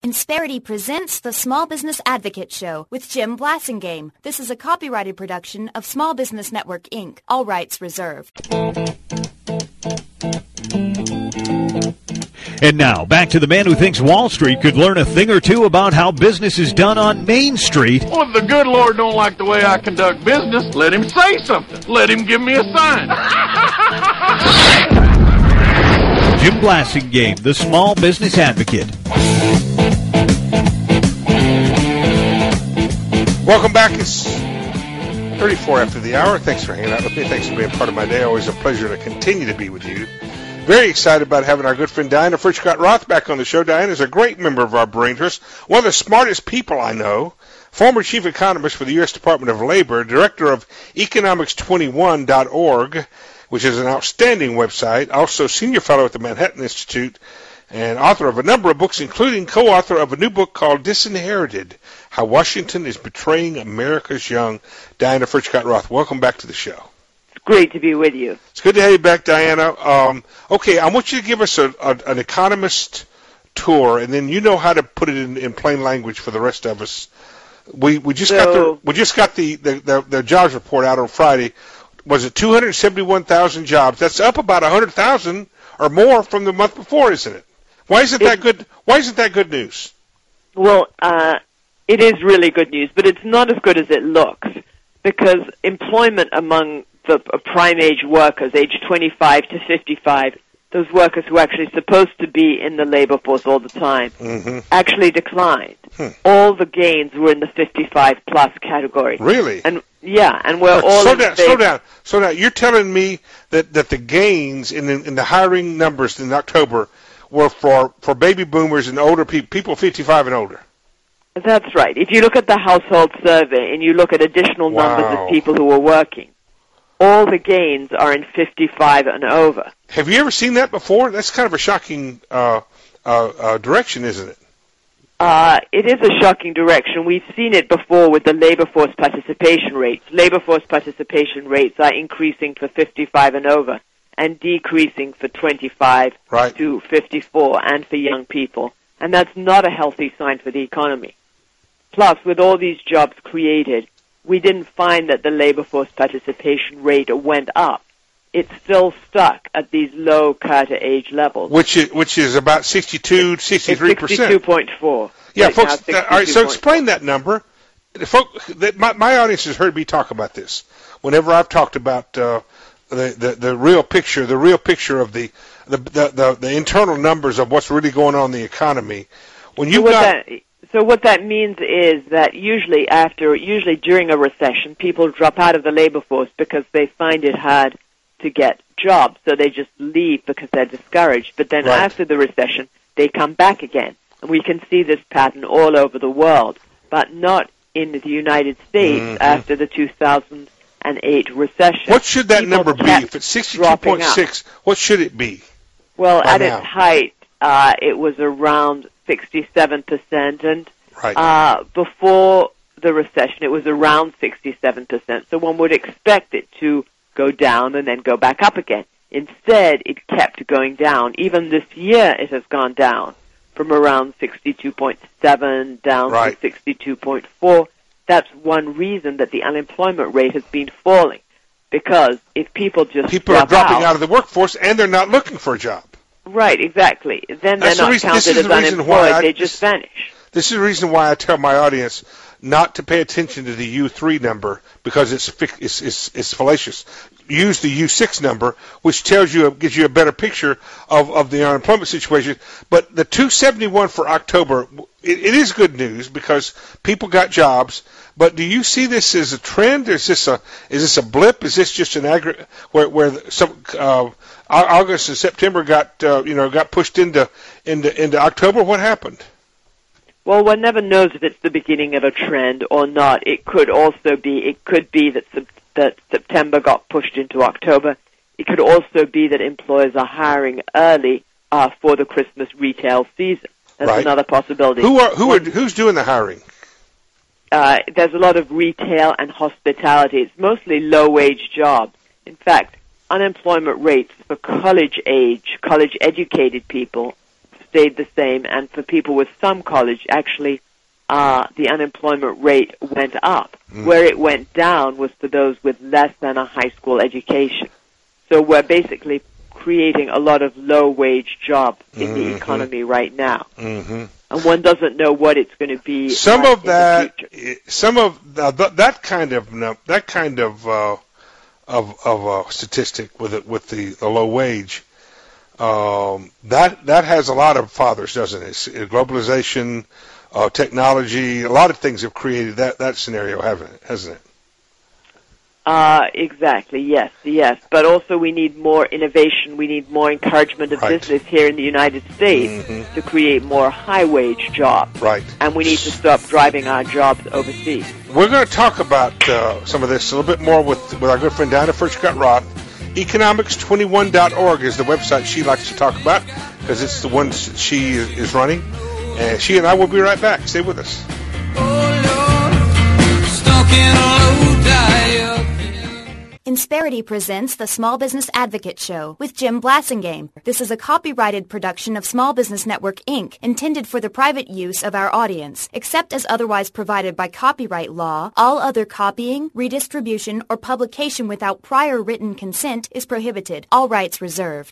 Insperity presents the Small Business Advocate Show with Jim Blasingame. This is a copyrighted production of Small Business Network, Inc., all rights reserved. And now, back to the man who thinks Wall Street could learn a thing or two about how business is done on Main Street. Well, if the good Lord don't like the way I conduct business, let him say something. Let him give me a sign. Jim Blasingame, the Small Business Advocate. Welcome back. It's 34 after the hour. Thanks for hanging out with me. Thanks for being part of my day. Always a pleasure to continue to be with you. Very excited about having our good friend Diana Fritchcott-Roth back on the show. Diana is a great member of our brain trust, one of the smartest people I know, former chief economist for the U.S. Department of Labor, director of economics21.org, which is an outstanding website, also senior fellow at the Manhattan Institute, and author of a number of books, including co-author of a new book called Disinherited, How Washington is Betraying America's Young. Diana Fritchcott-Roth, welcome back to the show. It's great to be with you. It's good to have you back, Diana. Okay, I want you to give us an economist tour, and then you know how to put it in plain language for the rest of us. We just got the jobs report out on Friday. Was it 271,000 jobs? That's up about 100,000 or more from the month before, isn't it? Why isn't that good? Why isn't that good news? Well, it is really good news, but it's not as good as it looks, because employment among the prime age workers, age 25 to 55, those workers who are actually supposed to be in the labor force all the time, actually declined. All the gains were in the 55-plus category. Really? And we're all slow down. You're telling me that the gains in the hiring numbers in October were for baby boomers and older people 55 and older. That's right. If you look at the household survey and you look at additional numbers of people who are working, all the gains are in 55 and over. Have you ever seen that before? That's kind of a shocking direction, isn't it? It is a shocking direction. We've seen it before with the labor force participation rates. Labor force participation rates are increasing for 55 and over and decreasing for 25 to 54 and for young people. And that's not a healthy sign for the economy. Plus, with all these jobs created, we didn't find that the labor force participation rate went up. It's still stuck at these low Carter age levels. Which is about 62, 63%. 62.4. Yeah, right, folks, all right, so explain that number. My audience has heard me talk about this. Whenever I've talked about the real picture of the internal numbers of what's really going on in the economy. So what that means is that usually during a recession, people drop out of the labor force because they find it hard to get jobs, so they just leave because they're discouraged. But then after the recession, they come back again. And we can see this pattern all over the world, but not in the United States after the 2008 recession. What should that number be? If it's 62.6, what should it be? Well, at its height, it was around 67%, and before the recession, it was around 67%. So one would expect it to go down and then go back up again. Instead, it kept going down. Even this year, it has gone down from around 62.7 down to 62.4. That's one reason that the unemployment rate has been falling, because if people are dropping out of the workforce and they're not looking for a job. Right, exactly. Then they're not counted as unemployed. They just vanish. This is the reason why I tell my audience not to pay attention to the U3 number, because it's fallacious. Use the U6 number, which gives you a better picture of the unemployment situation. But the 271 for October, it is good news because people got jobs. But do you see this as a trend? Is this a blip? Is this just an aggregate where some August and September got pushed into October? What happened? Well, one never knows if it's the beginning of a trend or not. It could be that September got pushed into October. It could also be that employers are hiring early for the Christmas retail season. That's another possibility. Who's doing the hiring? There's a lot of retail and hospitality. It's mostly low-wage jobs. In fact, unemployment rates for college-educated people stayed the same, and for people with some college, actually, the unemployment rate went up. Where it went down was for those with less than a high school education. So we're basically creating a lot of low-wage jobs in the economy right now. And one doesn't know what it's going to be. Some of that kind of statistic with the low wage, that has a lot of fathers, doesn't it? Globalization, technology, a lot of things have created that scenario, hasn't it? Exactly, yes. But also we need more innovation, we need more encouragement of business here in the United States to create more high-wage jobs. Right. And we need to stop driving our jobs overseas. We're going to talk about some of this a little bit more with our good friend Diana Furchtgott-Roth. Economics21.org is the website she likes to talk about because it's the one she is running. And she and I will be right back. Stay with us. Insperity presents the Small Business Advocate Show with Jim Blasingame. This is a copyrighted production of Small Business Network, Inc., intended for the private use of our audience. Except as otherwise provided by copyright law, all other copying, redistribution, or publication without prior written consent is prohibited. All rights reserved.